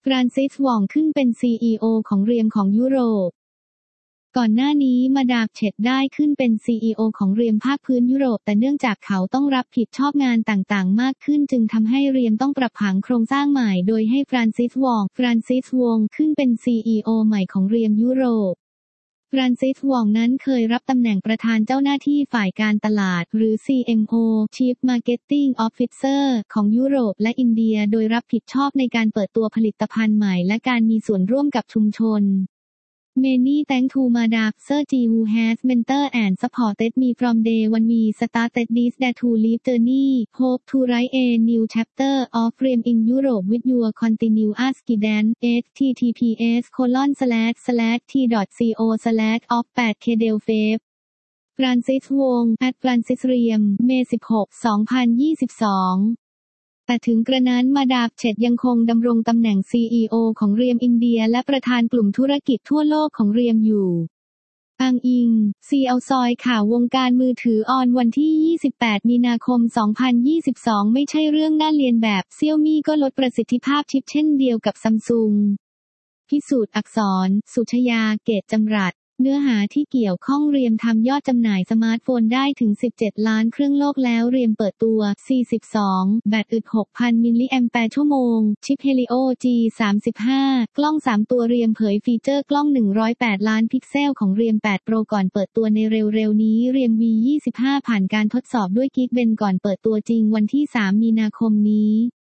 ฟรานซิส วองขึ้นเป็น CEO ของเรียมของยุโรปก่อนหน้านี้มาดามเชดได้ขึ้นเป็น CEO ของเรียมภาคพื้นยุโรปแต่เนื่องจากเขาต้องรับผิดชอบงานต่างๆมากขึ้นจึงทำให้เรียมต้องปรับผังโครงสร้างใหม่โดยให้ฟรานซิส วองขึ้นเป็น CEO ใหม่ของเรียมยุโรปฟรานซิส วองนั้นเคยรับตำแหน่งประธานเจ้าหน้าที่ฝ่ายการตลาดหรือ CMO Chief Marketing Officer ของยุโรปและอินเดียโดยรับผิดชอบในการเปิดตัวผลิตภัณฑ์ใหม่และการมีส่วนร่วมกับชุมชนMany thanks to Madam Sir G who has mentored and supported me from day one we started this day to live journey. Hope to write a new chapter of Riem in Europe with your continuous guidance. https://t.co/of8kdelfave ฟรานซิส วง @Francis Riem เมษ 16 2022แต่ถึงกระนั้นมาดามเชดยังคงดำรงตำแหน่ง CEO ของเรียมอินเดียและประธานกลุ่มธุรกิจทั่วโลกของเรียมอยู่อ้างอิง CL ซอยข่าววงการมือถือออนวันที่ 28 มีนาคม 2022 ไม่ใช่เรื่องน่าเลียนแบบ Xiaomi ก็ลดประสิทธิภาพชิปเช่นเดียวกับ Samsung พิสูจน์อักษร สุชยา เกตจำรัดเนื้อหาที่เกี่ยวข้องเรียมทำยอดจำหน่ายสมาร์ทโฟนได้ถึง 17 ล้านเครื่องโลกแล้วเรียมเปิดตัว 42 แบตอึด 6,000 มิลลิแอมแปร์ชั่วโมง ชิป Helio G35 กล้อง 3 ตัวเรียมเผยฟีเจอร์กล้อง 108 ล้านพิกเซลของเรียม 8 Pro ก่อนเปิดตัวในเร็วๆนี้เรียม V25 ผ่านการทดสอบด้วย Geekbench ก่อนเปิดตัวจริงวันที่ 3 มีนาคมนี้